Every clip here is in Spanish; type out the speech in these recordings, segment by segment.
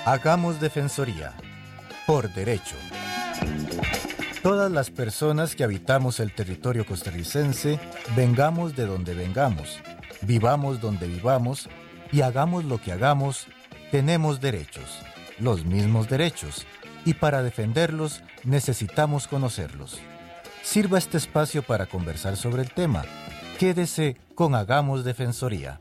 Hagamos Defensoría. Por derecho. Todas las personas que habitamos el territorio costarricense, vengamos de donde vengamos, vivamos donde vivamos y hagamos lo que hagamos, tenemos derechos, los mismos derechos, y para defenderlos necesitamos conocerlos. Sirva este espacio para conversar sobre el tema. Quédese con Hagamos Defensoría.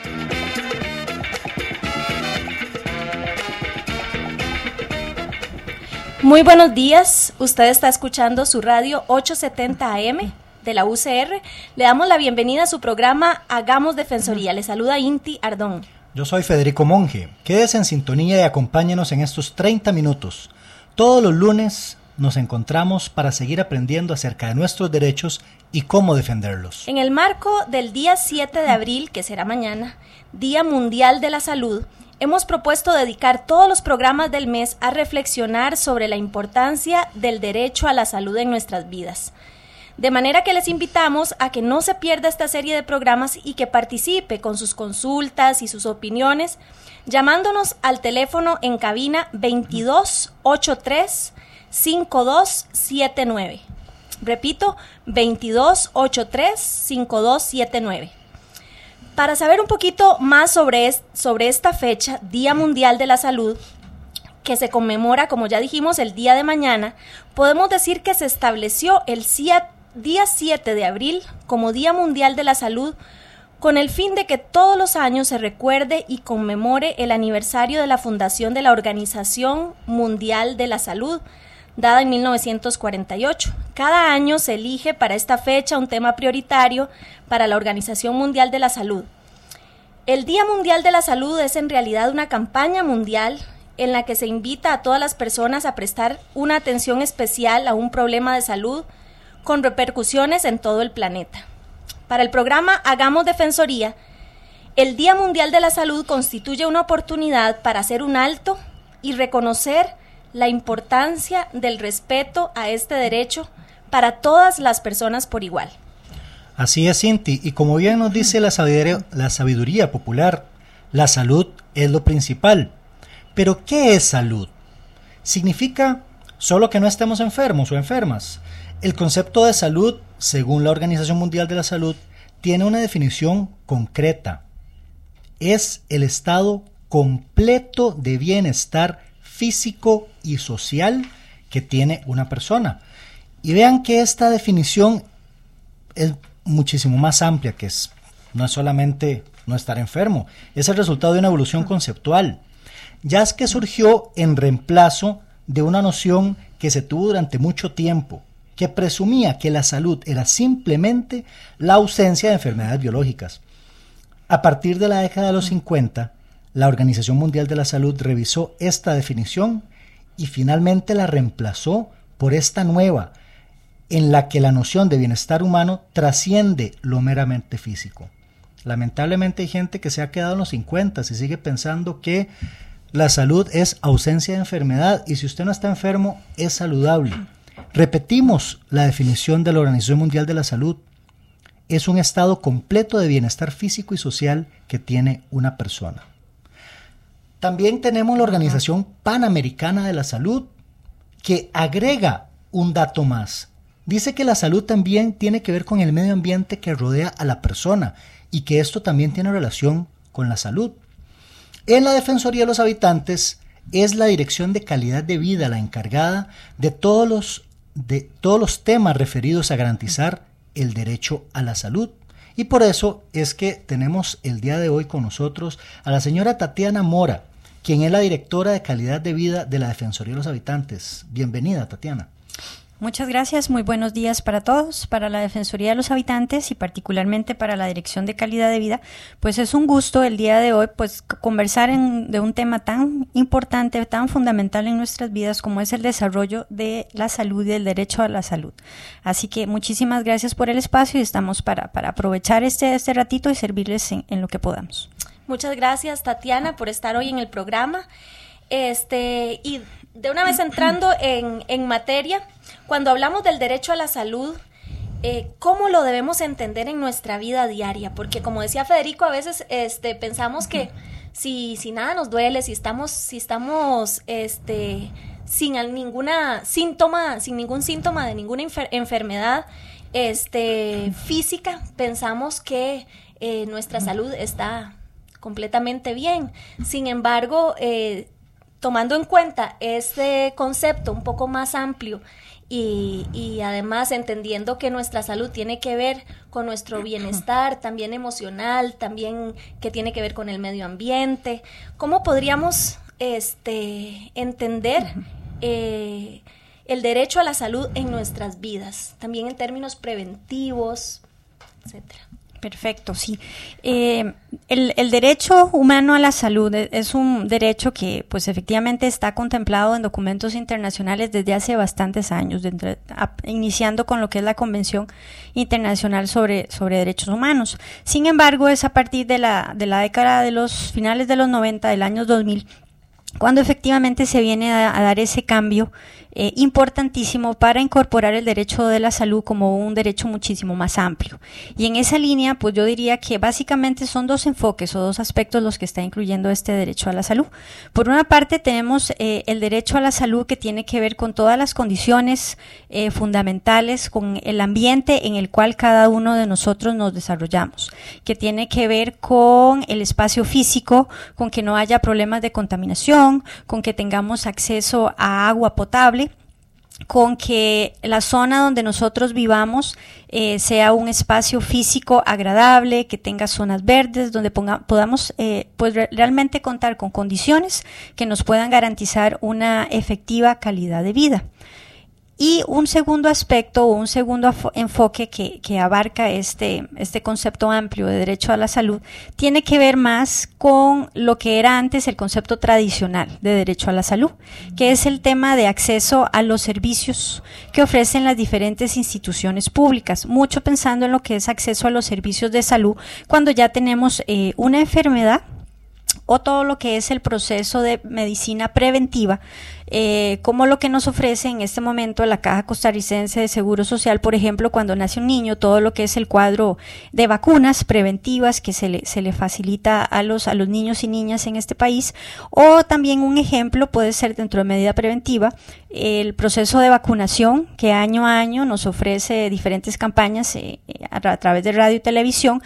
Muy buenos días, usted está escuchando su radio 870 AM de la UCR. Le damos la bienvenida a su programa Hagamos Defensoría. Le saluda Inti Ardón. Yo soy Federico Monge. Quédese en sintonía y acompáñenos en estos 30 minutos. Todos los lunes nos encontramos para seguir aprendiendo acerca de nuestros derechos y cómo defenderlos. En el marco del día 7 de abril, que será mañana, Día Mundial de la Salud, hemos propuesto dedicar todos los programas del mes a reflexionar sobre la importancia del derecho a la salud en nuestras vidas. De manera que les invitamos a que no se pierda esta serie de programas y que participe con sus consultas y sus opiniones, llamándonos al teléfono en cabina 2283-5279. Repito, 2283-5279. Para saber un poquito más sobre esta fecha, Día Mundial de la Salud, que se conmemora, como ya dijimos, el día de mañana, podemos decir que se estableció el día 7 de abril como Día Mundial de la Salud con el fin de que todos los años se recuerde y conmemore el aniversario de la fundación de la Organización Mundial de la Salud, dada en 1948. Cada año se elige para esta fecha un tema prioritario para la Organización Mundial de la Salud. El Día Mundial de la Salud es en realidad una campaña mundial en la que se invita a todas las personas a prestar una atención especial a un problema de salud con repercusiones en todo el planeta. Para el programa Hagamos Defensoría, el Día Mundial de la Salud constituye una oportunidad para hacer un alto y reconocer la importancia del respeto a este derecho para todas las personas por igual. Así es, Cinti, y como bien nos dice la sabiduría popular, la salud es lo principal. Pero, ¿qué es salud? ¿Significa solo que no estemos enfermos o enfermas? El concepto de salud, según la Organización Mundial de la Salud, tiene una definición concreta. Es el estado completo de bienestar físico y social que tiene una persona. Y vean que esta definición es muchísimo más amplia, no es solamente no estar enfermo, es el resultado de una evolución conceptual, ya es que surgió en reemplazo de una noción que se tuvo durante mucho tiempo, que presumía que la salud era simplemente la ausencia de enfermedades biológicas. A partir de la década de los 50, la Organización Mundial de la Salud revisó esta definición y finalmente la reemplazó por esta nueva, en la que la noción de bienestar humano trasciende lo meramente físico. Lamentablemente hay gente que se ha quedado en los 50 y sigue pensando que la salud es ausencia de enfermedad y si usted no está enfermo es saludable. Repetimos la definición de la Organización Mundial de la Salud. Es un estado completo de bienestar físico y social que tiene una persona. También tenemos la Organización Panamericana de la Salud, que agrega un dato más. Dice que la salud también tiene que ver con el medio ambiente que rodea a la persona y que esto también tiene relación con la salud. En la Defensoría de los Habitantes es la Dirección de Calidad de Vida la encargada de todos los temas referidos a garantizar el derecho a la salud. Y por eso es que tenemos el día de hoy con nosotros a la señora Tatiana Mora, quien es la directora de Calidad de Vida de la Defensoría de los Habitantes. Bienvenida, Tatiana. Muchas gracias, muy buenos días para todos, para la Defensoría de los Habitantes y particularmente para la Dirección de Calidad de Vida. Pues es un gusto el día de hoy pues conversar de un tema tan importante, tan fundamental en nuestras vidas como es el desarrollo de la salud y el derecho a la salud. Así que muchísimas gracias por el espacio y estamos para aprovechar este ratito y servirles en lo que podamos. Muchas gracias, Tatiana, por estar hoy en el programa. Y de una vez entrando en materia, cuando hablamos del derecho a la salud, ¿cómo lo debemos entender en nuestra vida diaria? Porque como decía Federico, a veces pensamos que si nada nos duele, si estamos sin ningún síntoma de ninguna enfermedad física, pensamos que nuestra salud está completamente bien. Sin embargo, tomando en cuenta este concepto un poco más amplio y además entendiendo que nuestra salud tiene que ver con nuestro bienestar, también emocional, también que tiene que ver con el medio ambiente, ¿cómo podríamos entender el derecho a la salud en nuestras vidas, también en términos preventivos, etcétera? Perfecto, sí. El derecho humano a la salud es un derecho que pues efectivamente está contemplado en documentos internacionales desde hace bastantes años, iniciando con lo que es la Convención Internacional sobre Derechos Humanos. Sin embargo, es a partir de la década de los finales de los 90, del año 2000, cuando efectivamente se viene a dar ese cambio importantísimo para incorporar el derecho de la salud como un derecho muchísimo más amplio. Y en esa línea, pues yo diría que básicamente son dos enfoques o dos aspectos los que está incluyendo este derecho a la salud. Por una parte tenemos el derecho a la salud, que tiene que ver con todas las condiciones fundamentales, con el ambiente en el cual cada uno de nosotros nos desarrollamos, que tiene que ver con el espacio físico, con que no haya problemas de contaminación, con que tengamos acceso a agua potable, con que la zona donde nosotros vivamos sea un espacio físico agradable, que tenga zonas verdes, donde podamos pues realmente contar con condiciones que nos puedan garantizar una efectiva calidad de vida. Y un segundo aspecto o un segundo enfoque que abarca este concepto amplio de derecho a la salud tiene que ver más con lo que era antes el concepto tradicional de derecho a la salud, que es el tema de acceso a los servicios que ofrecen las diferentes instituciones públicas, mucho pensando en lo que es acceso a los servicios de salud cuando ya tenemos una enfermedad, o todo lo que es el proceso de medicina preventiva, como lo que nos ofrece en este momento la Caja Costarricense de Seguro Social, por ejemplo, cuando nace un niño, todo lo que es el cuadro de vacunas preventivas que se le facilita a los niños y niñas en este país, o también un ejemplo puede ser, dentro de medida preventiva, el proceso de vacunación que año a año nos ofrece diferentes campañas a través de radio y televisión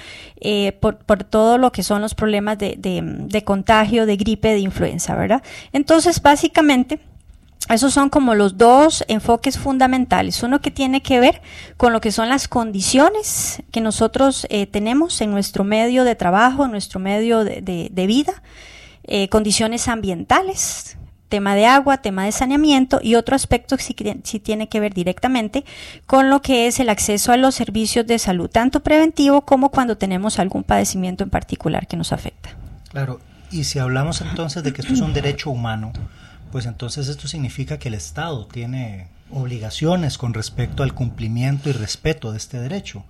por todo lo que son los problemas de contagio, de gripe, de influenza, ¿verdad? Entonces, básicamente, esos son como los dos enfoques fundamentales. Uno que tiene que ver con lo que son las condiciones que nosotros tenemos en nuestro medio de trabajo, en nuestro medio de vida, condiciones ambientales, tema de agua, tema de saneamiento, y otro aspecto que sí tiene que ver directamente con lo que es el acceso a los servicios de salud, tanto preventivo como cuando tenemos algún padecimiento en particular que nos afecta. Claro, y si hablamos entonces de que esto es un derecho humano, pues entonces esto significa que el Estado tiene obligaciones con respecto al cumplimiento y respeto de este derecho.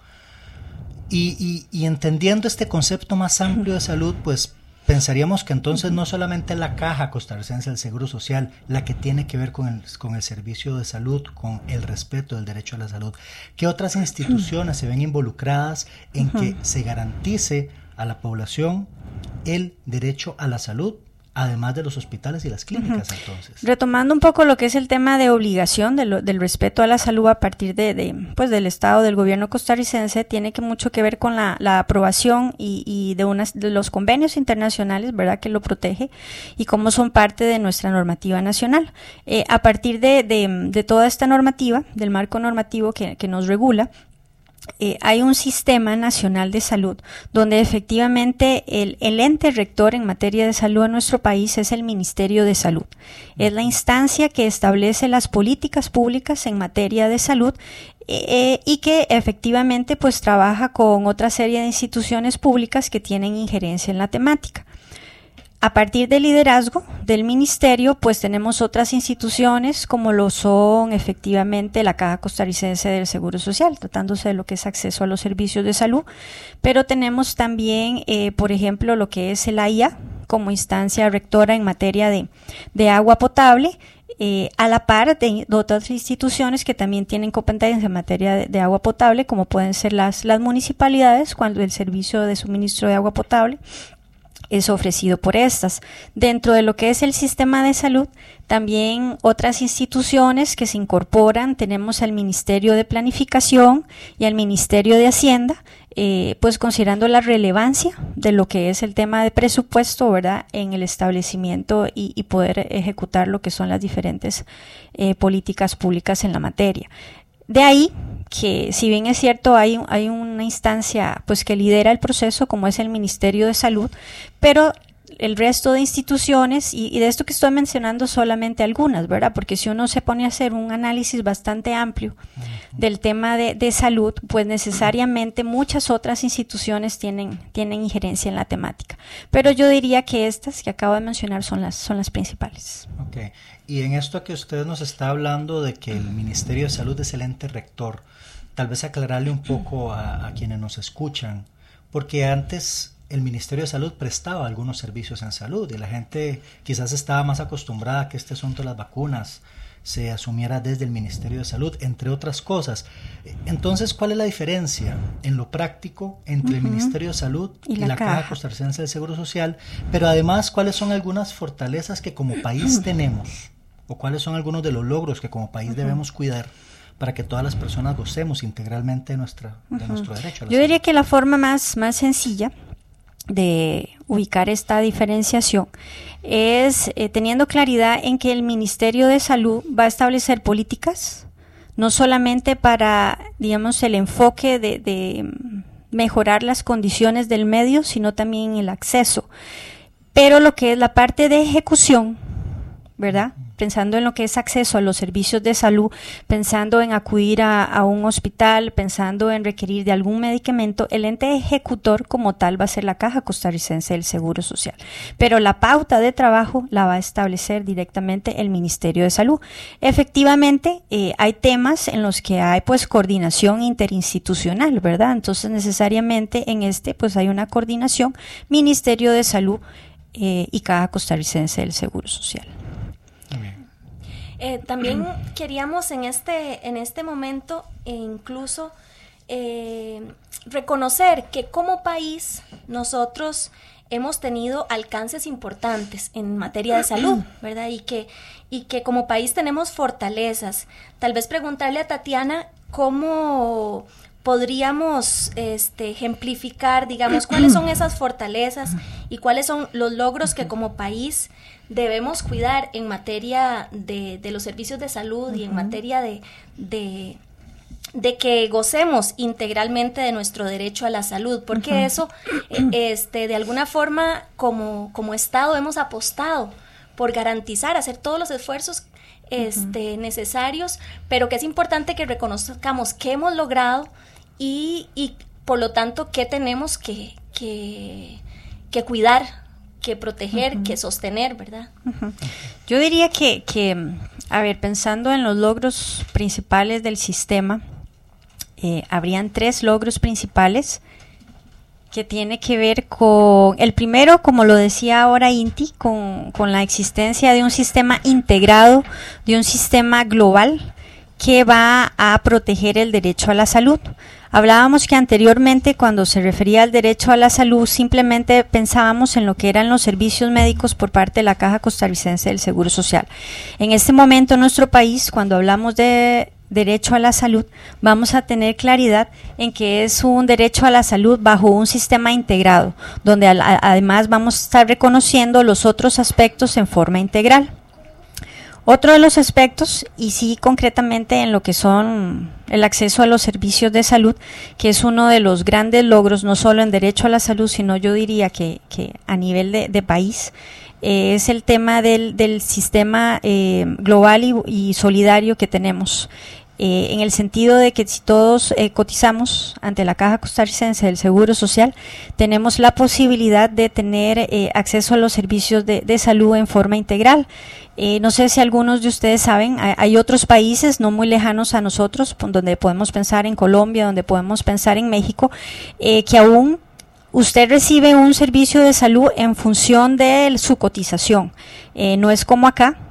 Y entendiendo este concepto más amplio de salud, pues pensaríamos que entonces no solamente la Caja Costarricense del Seguro Social la que tiene que ver con el servicio de salud, con el respeto del derecho a la salud. ¿Qué otras instituciones se ven involucradas en que se garantice a la población el derecho a la salud, además de los hospitales y las clínicas? Entonces, retomando un poco lo que es el tema de obligación del respeto a la salud a partir pues del Estado, del gobierno costarricense, tiene mucho que ver con la aprobación y de los convenios internacionales, ¿verdad?, que lo protege y cómo son parte de nuestra normativa nacional. A partir de toda esta normativa, del marco normativo que nos regula, hay un sistema nacional de salud donde efectivamente el ente rector en materia de salud en nuestro país es el Ministerio de Salud. Es la instancia que establece las políticas públicas en materia de salud y que efectivamente pues trabaja con otra serie de instituciones públicas que tienen injerencia en la temática. A partir del liderazgo del ministerio, pues tenemos otras instituciones como lo son efectivamente la Caja Costarricense del Seguro Social, tratándose de lo que es acceso a los servicios de salud, pero tenemos también, por ejemplo, lo que es el AIA como instancia rectora en materia de agua potable, a la par de otras instituciones que también tienen competencia en materia de agua potable, como pueden ser las municipalidades, cuando el servicio de suministro de agua potable es ofrecido por estas. Dentro de lo que es el sistema de salud, también otras instituciones que se incorporan, tenemos al Ministerio de Planificación y al Ministerio de Hacienda, pues considerando la relevancia de lo que es el tema de presupuesto, ¿verdad?, en el establecimiento y poder ejecutar lo que son las diferentes políticas públicas en la materia. De ahí que, si bien es cierto, hay una instancia pues que lidera el proceso, como es el Ministerio de Salud, pero el resto de instituciones, y de esto que estoy mencionando solamente algunas, ¿verdad? Porque si uno se pone a hacer un análisis bastante amplio del tema de salud, pues necesariamente muchas otras instituciones tienen injerencia en la temática. Pero yo diría que estas que acabo de mencionar son las principales. Okay. Y en esto que usted nos está hablando de que el Ministerio de Salud es el ente rector, tal vez aclararle un poco a quienes nos escuchan, porque antes el Ministerio de Salud prestaba algunos servicios en salud y la gente quizás estaba más acostumbrada a que este asunto de las vacunas se asumiera desde el Ministerio de Salud, entre otras cosas. Entonces, ¿cuál es la diferencia en lo práctico entre el Ministerio de Salud y la Caja Costarricense del Seguro Social? Pero además, ¿cuáles son algunas fortalezas que como país tenemos? ¿O cuáles son algunos de los logros que como país debemos cuidar para que todas las personas gocemos integralmente de nuestro derecho a la salud? Yo diría que la forma más sencilla de ubicar esta diferenciación es teniendo claridad en que el Ministerio de Salud va a establecer políticas, no solamente para, digamos, el enfoque de mejorar las condiciones del medio, sino también el acceso. Pero lo que es la parte de ejecución, ¿verdad?, pensando en lo que es acceso a los servicios de salud, pensando en acudir a un hospital, pensando en requerir de algún medicamento, el ente ejecutor como tal va a ser la Caja Costarricense del Seguro Social. Pero la pauta de trabajo la va a establecer directamente el Ministerio de Salud. Efectivamente, hay temas en los que hay pues coordinación interinstitucional, ¿verdad? Entonces necesariamente en pues hay una coordinación Ministerio de Salud y Caja Costarricense del Seguro Social. También queríamos en este momento incluso reconocer que como país nosotros hemos tenido alcances importantes en materia de salud, ¿verdad? Y que como país tenemos fortalezas. Tal vez preguntarle a Tatiana cómo podríamos ejemplificar, digamos, cuáles son esas fortalezas y cuáles son los logros que como país debemos cuidar en materia de los servicios de salud y en materia de que gocemos integralmente de nuestro derecho a la salud, porque eso, de alguna forma, como Estado hemos apostado por garantizar, hacer todos los esfuerzos necesarios, pero que es importante que reconozcamos qué hemos logrado y por lo tanto qué tenemos que cuidar, que proteger, que sostener, ¿verdad? Yo diría que, a ver, pensando en los logros principales del sistema, habrían 3 logros principales que tiene que ver con, el primero, como lo decía ahora Inti, con la existencia de un sistema integrado, de un sistema global que va a proteger el derecho a la salud. Hablábamos que anteriormente, cuando se refería al derecho a la salud, simplemente pensábamos en lo que eran los servicios médicos por parte de la Caja Costarricense del Seguro Social. En este momento en nuestro país, cuando hablamos de derecho a la salud, vamos a tener claridad en que es un derecho a la salud bajo un sistema integrado, donde además vamos a estar reconociendo los otros aspectos en forma integral. Otro de los aspectos, y sí concretamente en lo que son el acceso a los servicios de salud, que es uno de los grandes logros, no solo en derecho a la salud, sino yo diría que a nivel de país, es el tema del sistema global y solidario que tenemos. En el sentido de que si todos cotizamos ante la Caja Costarricense del Seguro Social, tenemos la posibilidad de tener acceso a los servicios de salud en forma integral. No sé si algunos de ustedes saben, hay otros países no muy lejanos a nosotros, donde podemos pensar en Colombia, donde podemos pensar en México, que aún usted recibe un servicio de salud en función de su cotización. No es como acá,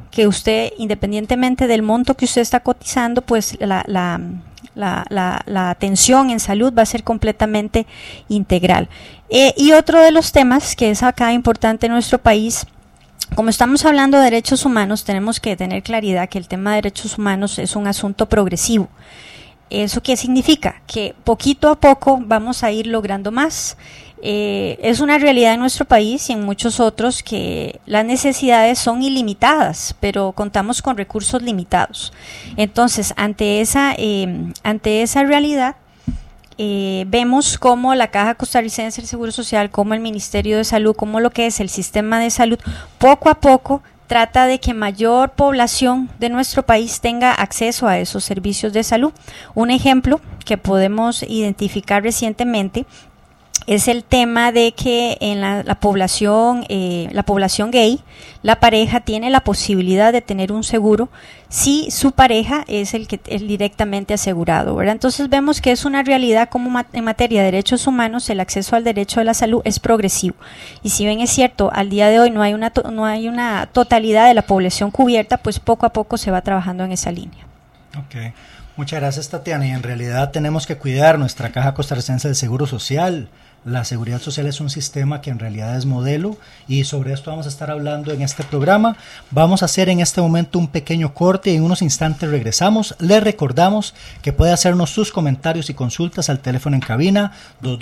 que usted, independientemente del monto que usted está cotizando, pues la atención en salud va a ser completamente integral. Y otro de los temas que es acá importante en nuestro país, como estamos hablando de derechos humanos, tenemos que tener claridad que el tema de derechos humanos es un asunto progresivo. ¿Eso qué significa? Que poquito a poco vamos a ir logrando más. Es una realidad en nuestro país y en muchos otros que las necesidades son ilimitadas, pero contamos con recursos limitados. Entonces, ante esa realidad, vemos cómo la Caja Costarricense del Seguro Social, como el Ministerio de Salud, como lo que es el sistema de salud, poco a poco trata de que mayor población de nuestro país tenga acceso a esos servicios de salud. Un ejemplo que podemos identificar recientemente es el tema de que en la población gay, la pareja tiene la posibilidad de tener un seguro si su pareja es el que es directamente asegurado, ¿verdad? Entonces vemos que es una realidad como en materia de derechos humanos, el acceso al derecho a la salud es progresivo. Y si bien es cierto, al día de hoy no hay una totalidad de la población cubierta, pues poco a poco se va trabajando en esa línea. Ok. Muchas gracias, Tatiana. Y en realidad tenemos que cuidar nuestra Caja Costarricense del Seguro Social. La seguridad social es un sistema que en realidad es modelo y sobre esto vamos a estar hablando en este programa. Vamos a hacer en este momento un pequeño corte y en unos instantes regresamos. Les recordamos que puede hacernos sus comentarios y consultas al teléfono en cabina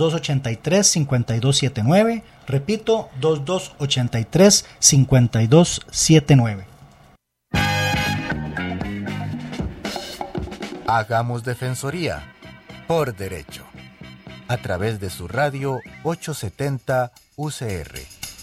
2283-5279. Repito, 2283-5279. Hagamos Defensoría por derecho, a través de su radio 870 UCR.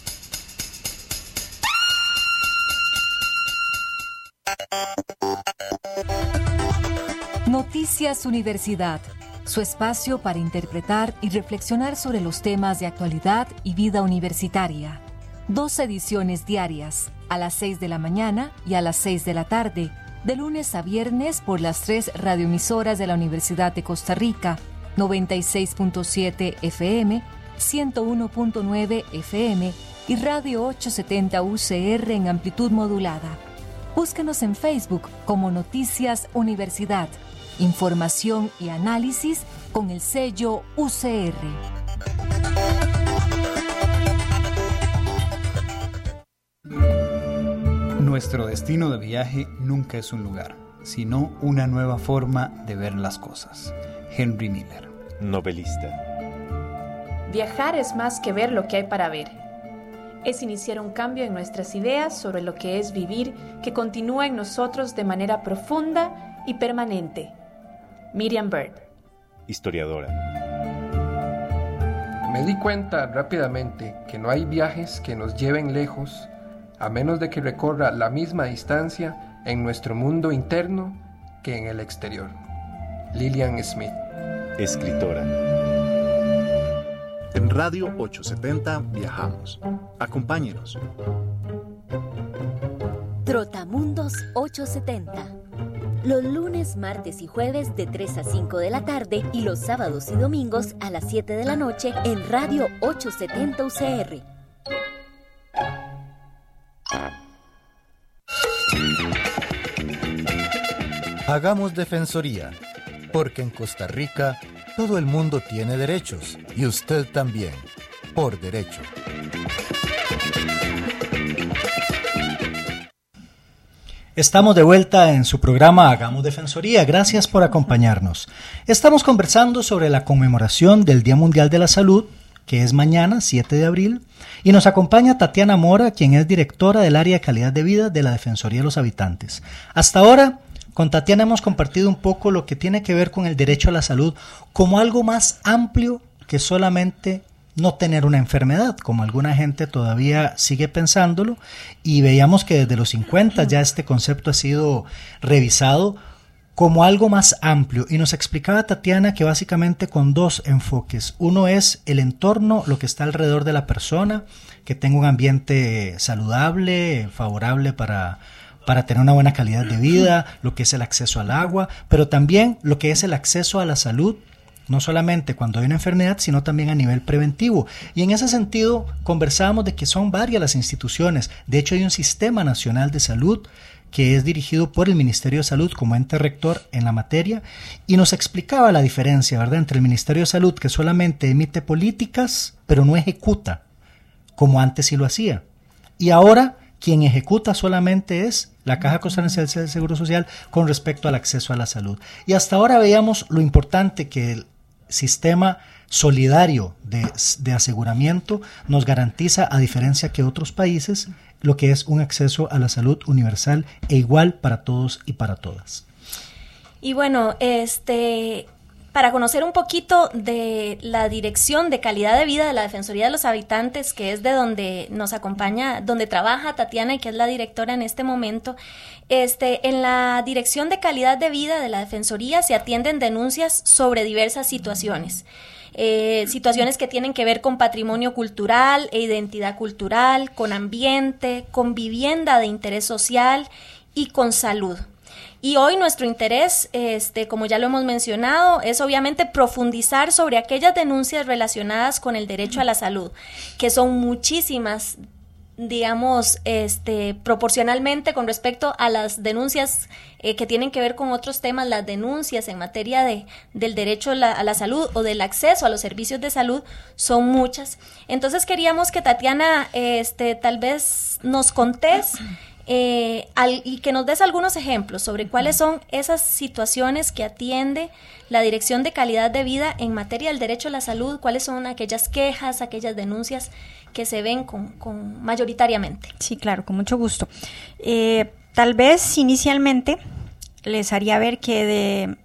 Noticias Universidad, su espacio para interpretar y reflexionar sobre los temas de actualidad y vida universitaria. 2 ediciones diarias, a las 6 de la mañana y a las 6 de la tarde, de lunes a viernes por las 3 radioemisoras de la Universidad de Costa Rica, 96.7 FM, 101.9 FM y Radio 870 UCR en amplitud modulada. Búsquenos en Facebook como Noticias Universidad, información y análisis con el sello UCR. Nuestro destino de viaje nunca es un lugar, sino una nueva forma de ver las cosas. Henry Miller. Novelista. Viajar es más que ver lo que hay para ver. Es iniciar un cambio en nuestras ideas sobre lo que es vivir que continúa en nosotros de manera profunda y permanente. Miriam Bird. Historiadora. Me di cuenta rápidamente que no hay viajes que nos lleven lejos a menos de que recorra la misma distancia en nuestro mundo interno que en el exterior. Lillian Smith. Escritora. En Radio 870 viajamos. Acompáñenos. Trotamundos 870. Los lunes, martes y jueves de 3 a 5 de la tarde y los sábados y domingos a las 7 de la noche en Radio 870 UCR. Hagamos Defensoría, porque en Costa Rica todo el mundo tiene derechos y usted también, por derecho. Estamos de vuelta en su programa Hagamos Defensoría. Gracias por acompañarnos. Estamos conversando sobre la conmemoración del Día Mundial de la Salud, que es mañana, 7 de abril, y nos acompaña Tatiana Mora, quien es directora del área de calidad de vida de la Defensoría de los Habitantes. Hasta ahora, con Tatiana hemos compartido un poco lo que tiene que ver con el derecho a la salud como algo más amplio que solamente no tener una enfermedad, como alguna gente todavía sigue pensándolo, y veíamos que desde los 50 ya este concepto ha sido revisado como algo más amplio, y nos explicaba Tatiana que básicamente con 2 enfoques. Uno es el entorno, lo que está alrededor de la persona, que tenga un ambiente saludable, favorable para tener una buena calidad de vida, lo que es el acceso al agua, pero también lo que es el acceso a la salud no solamente cuando hay una enfermedad, sino también a nivel preventivo. Y en ese sentido conversábamos de que son varias las instituciones. De hecho, hay un Sistema Nacional de Salud que es dirigido por el Ministerio de Salud como ente rector en la materia, y nos explicaba la diferencia, ¿verdad?, entre el Ministerio de Salud, que solamente emite políticas, pero no ejecuta, como antes sí lo hacía. Y ahora quien ejecuta solamente es la Caja Costarricense del Seguro Social con respecto al acceso a la salud. Y hasta ahora veíamos lo importante que el sistema solidario de aseguramiento nos garantiza, a diferencia que otros países, lo que es un acceso a la salud universal e igual para todos y para todas. Y bueno, para conocer un poquito de la Dirección de Calidad de Vida de la Defensoría de los Habitantes, que es de donde nos acompaña, donde trabaja Tatiana y que es la directora en este momento, en la Dirección de Calidad de Vida de la Defensoría se atienden denuncias sobre diversas situaciones. Situaciones que tienen que ver con patrimonio cultural e identidad cultural, con ambiente, con vivienda de interés social y con salud. Y hoy nuestro interés, como ya lo hemos mencionado, es obviamente profundizar sobre aquellas denuncias relacionadas con el derecho a la salud, que son muchísimas, digamos, proporcionalmente con respecto a las denuncias que tienen que ver con otros temas. Las denuncias en materia del derecho a la salud o del acceso a los servicios de salud son muchas. Entonces queríamos que Tatiana tal vez nos contés y que nos des algunos ejemplos sobre cuáles son esas situaciones que atiende la Dirección de Calidad de Vida en materia del derecho a la salud, cuáles son aquellas quejas, aquellas denuncias que se ven con mayoritariamente. Sí, claro, con mucho gusto. Tal vez inicialmente les haría ver que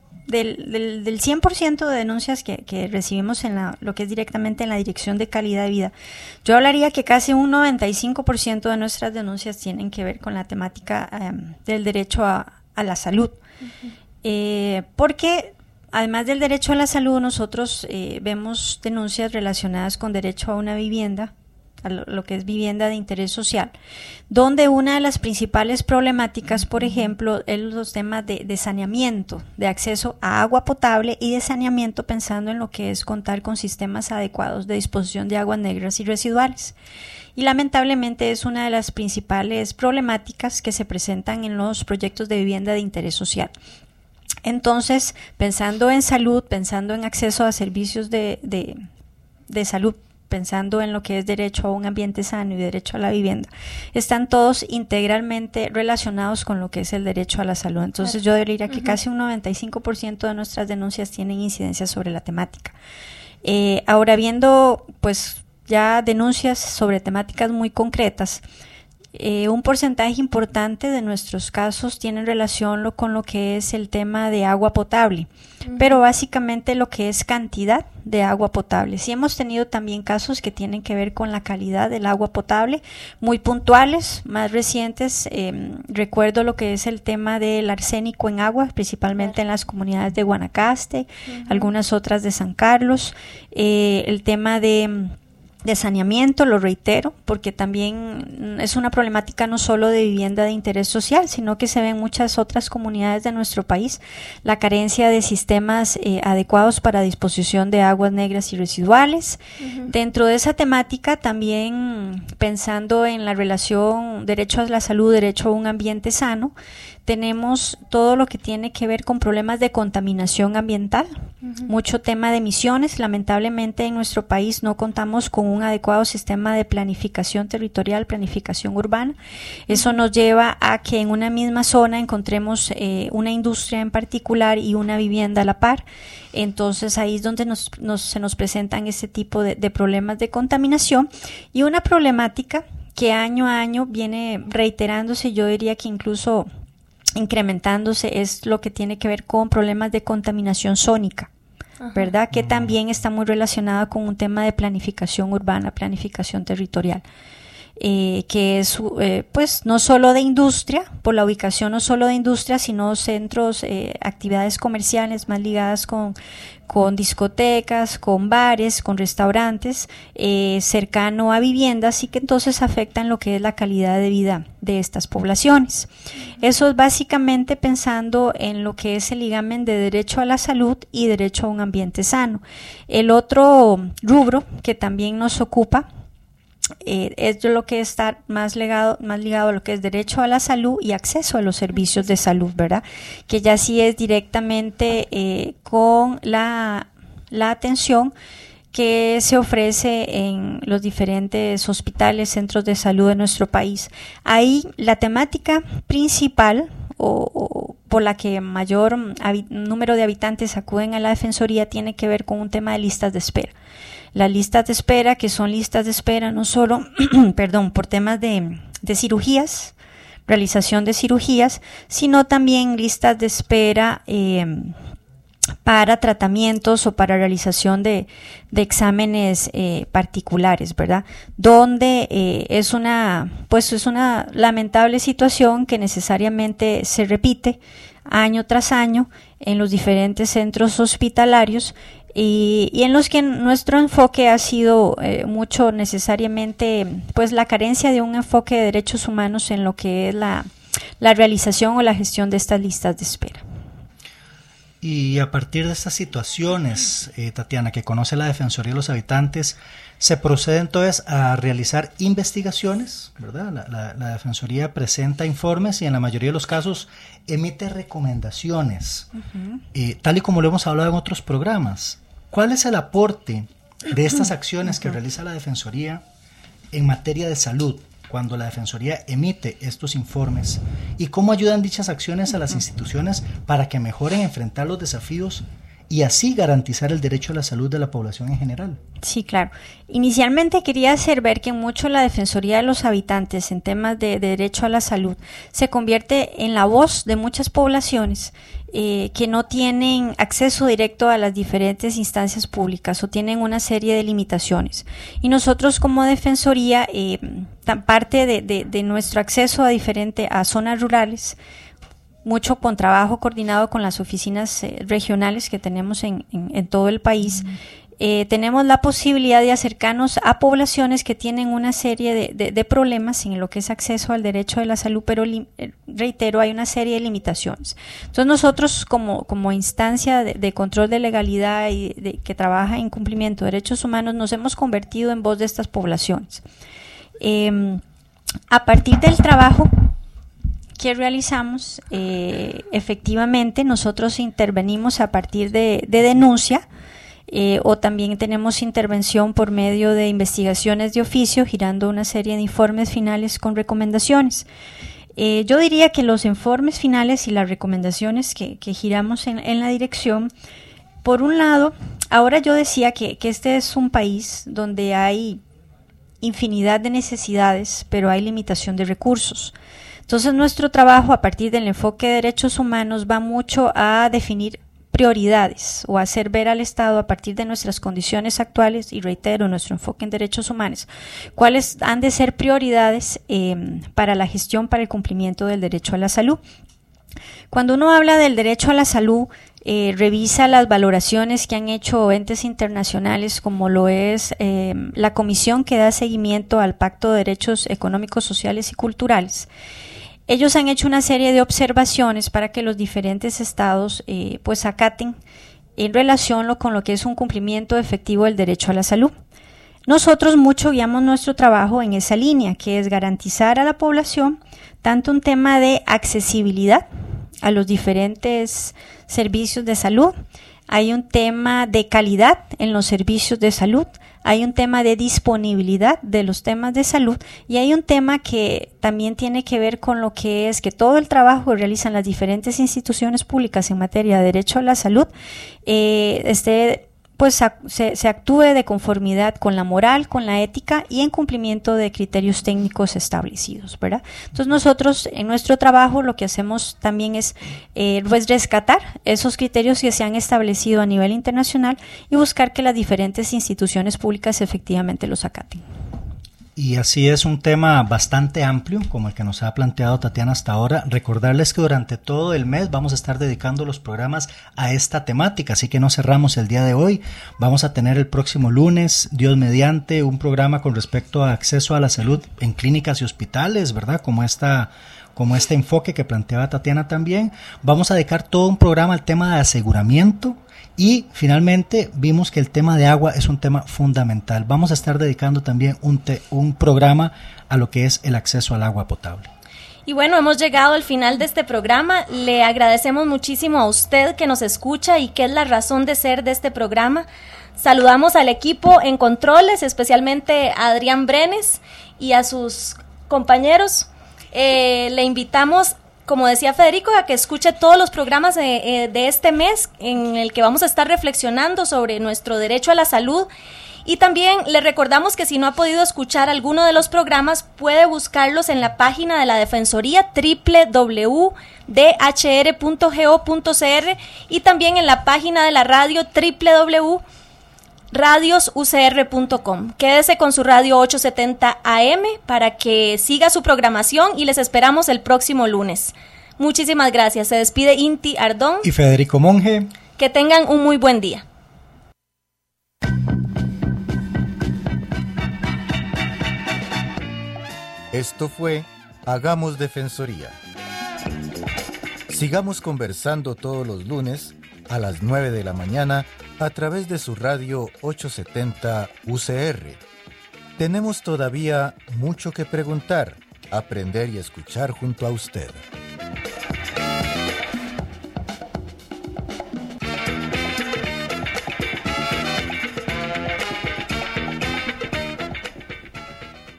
del 100% de denuncias que recibimos en lo que es directamente en la Dirección de Calidad de Vida, yo hablaría que casi un 95% de nuestras denuncias tienen que ver con la temática del derecho a la salud. Uh-huh. Porque además del derecho a la salud, nosotros vemos denuncias relacionadas con derecho a una vivienda, a lo que es vivienda de interés social, donde una de las principales problemáticas, por ejemplo, es los temas de saneamiento, de acceso a agua potable y de saneamiento, pensando en lo que es contar con sistemas adecuados de disposición de aguas negras y residuales. Y lamentablemente es una de las principales problemáticas que se presentan en los proyectos de vivienda de interés social. Entonces, pensando en salud, pensando en acceso a servicios de salud, pensando en lo que es derecho a un ambiente sano y derecho a la vivienda, están todos integralmente relacionados con lo que es el derecho a la salud. Entonces yo diría que casi un 95% de nuestras denuncias tienen incidencia sobre la temática. Ahora, viendo pues ya denuncias sobre temáticas muy concretas, un porcentaje importante de nuestros casos tienen relación con lo que es el tema de agua potable, pero básicamente lo que es cantidad de agua potable. Sí hemos tenido también casos que tienen que ver con la calidad del agua potable, muy puntuales, más recientes. Recuerdo lo que es el tema del arsénico en agua, principalmente en las comunidades de Guanacaste, algunas otras de San Carlos, el tema de saneamiento, lo reitero, porque también es una problemática no solo de vivienda de interés social, sino que se ve en muchas otras comunidades de nuestro país, la carencia de sistemas adecuados para disposición de aguas negras y residuales. Dentro de esa temática, también pensando en la relación derecho a la salud, derecho a un ambiente sano, tenemos todo lo que tiene que ver con problemas de contaminación ambiental, mucho tema de emisiones. Lamentablemente en nuestro país no contamos con un adecuado sistema de planificación territorial, planificación urbana. Eso nos lleva a que en una misma zona encontremos una industria en particular y una vivienda a la par. Entonces ahí es donde se nos presentan este tipo de problemas de contaminación, y una problemática que año a año viene reiterándose, yo diría que incluso incrementándose, es lo que tiene que ver con problemas de contaminación sónica, ¿verdad? Que también está muy relacionada con un tema de planificación urbana, planificación territorial. que es pues no solo de industria, por la ubicación no solo de industria, sino centros, actividades comerciales más ligadas con discotecas, con bares, con restaurantes, cercano a viviendas, y que entonces afectan lo que es la calidad de vida de estas poblaciones. Eso es básicamente pensando en lo que es el ligamen de derecho a la salud y derecho a un ambiente sano. El otro rubro que también nos ocupa es lo que está más ligado a lo que es derecho a la salud y acceso a los servicios de salud, ¿verdad? Que ya sí es directamente con la atención que se ofrece en los diferentes hospitales, centros de salud de nuestro país. Ahí la temática principal o por la que mayor número de habitantes acuden a la Defensoría tiene que ver con un tema de listas de espera. Las listas de espera, que son listas de espera no solo por temas de cirugías, realización de cirugías, sino también listas de espera para tratamientos o para realización de exámenes particulares, ¿verdad? Donde es una lamentable situación que necesariamente se repite año tras año en los diferentes centros hospitalarios, y en los que nuestro enfoque ha sido mucho necesariamente pues la carencia de un enfoque de derechos humanos en lo que es la realización o la gestión de estas listas de espera. Y a partir de estas situaciones, Tatiana, que conoce la Defensoría de los Habitantes, se procede entonces a realizar investigaciones, ¿verdad? La Defensoría presenta informes y en la mayoría de los casos emite recomendaciones, tal y como lo hemos hablado en otros programas. ¿Cuál es el aporte de estas acciones que realiza la Defensoría en materia de salud cuando la Defensoría emite estos informes? ¿Y cómo ayudan dichas acciones a las instituciones para que mejoren enfrentar los desafíos y así garantizar el derecho a la salud de la población en general? Sí, claro. Inicialmente quería hacer ver que mucho la Defensoría de los Habitantes en temas de derecho a la salud se convierte en la voz de muchas poblaciones que no tienen acceso directo a las diferentes instancias públicas o tienen una serie de limitaciones. Y nosotros como Defensoría, parte de nuestro acceso a zonas rurales, mucho con trabajo coordinado con las oficinas regionales que tenemos en todo el país, tenemos la posibilidad de acercarnos a poblaciones que tienen una serie de problemas en lo que es acceso al derecho de la salud, pero reitero, hay una serie de limitaciones. Entonces nosotros como instancia de control de legalidad y que trabaja en cumplimiento de derechos humanos nos hemos convertido en voz de estas poblaciones. A partir del trabajo que realizamos, efectivamente nosotros intervenimos a partir de denuncia, o también tenemos intervención por medio de investigaciones de oficio, girando una serie de informes finales con recomendaciones. Yo diría que los informes finales y las recomendaciones que giramos en la dirección, por un lado, ahora yo decía que este es un país donde hay infinidad de necesidades, pero hay limitación de recursos. Entonces nuestro trabajo a partir del enfoque de derechos humanos va mucho a definir prioridades o hacer ver al Estado a partir de nuestras condiciones actuales, y reitero, nuestro enfoque en derechos humanos, cuáles han de ser prioridades para la gestión, para el cumplimiento del derecho a la salud. Cuando uno habla del derecho a la salud, revisa las valoraciones que han hecho entes internacionales como lo es la comisión que da seguimiento al Pacto de Derechos Económicos, Sociales y Culturales. Ellos han hecho una serie de observaciones para que los diferentes estados pues acaten en relación con lo que es un cumplimiento efectivo del derecho a la salud. Nosotros mucho guiamos nuestro trabajo en esa línea, que es garantizar a la población tanto un tema de accesibilidad a los diferentes servicios de salud, hay un tema de calidad en los servicios de salud, hay un tema de disponibilidad de los temas de salud y hay un tema que también tiene que ver con lo que es que todo el trabajo que realizan las diferentes instituciones públicas en materia de derecho a la salud se actúe de conformidad con la moral, con la ética y en cumplimiento de criterios técnicos establecidos, ¿verdad? Entonces nosotros en nuestro trabajo lo que hacemos también es rescatar esos criterios que se han establecido a nivel internacional y buscar que las diferentes instituciones públicas efectivamente los acaten. Y así es un tema bastante amplio, como el que nos ha planteado Tatiana hasta ahora. Recordarles que durante todo el mes vamos a estar dedicando los programas a esta temática, así que no cerramos el día de hoy. Vamos a tener el próximo lunes, Dios mediante, un programa con respecto a acceso a la salud en clínicas y hospitales, ¿verdad? Como este enfoque que planteaba Tatiana también. Vamos a dedicar todo un programa al tema de aseguramiento. Y finalmente vimos que el tema de agua es un tema fundamental. Vamos a estar dedicando también un programa a lo que es el acceso al agua potable. Y bueno, hemos llegado al final de este programa. Le agradecemos muchísimo a usted que nos escucha y que es la razón de ser de este programa. Saludamos al equipo en controles, especialmente a Adrián Brenes y a sus compañeros. Le invitamos, como decía Federico, a que escuche todos los programas de este mes en el que vamos a estar reflexionando sobre nuestro derecho a la salud. Y también le recordamos que si no ha podido escuchar alguno de los programas, puede buscarlos en la página de la Defensoría www.dhr.go.cr y también en la página de la radio www.radiosucr.com. Quédese con su radio 870 AM para que siga su programación y les esperamos el próximo lunes. Muchísimas gracias. Se despide Inti Ardón y Federico Monge. Que tengan un muy buen día. Esto fue Hagamos Defensoría. Sigamos conversando todos los lunes a las 9 de la mañana a través de su radio 870 UCR. Tenemos todavía mucho que preguntar, aprender y escuchar junto a usted.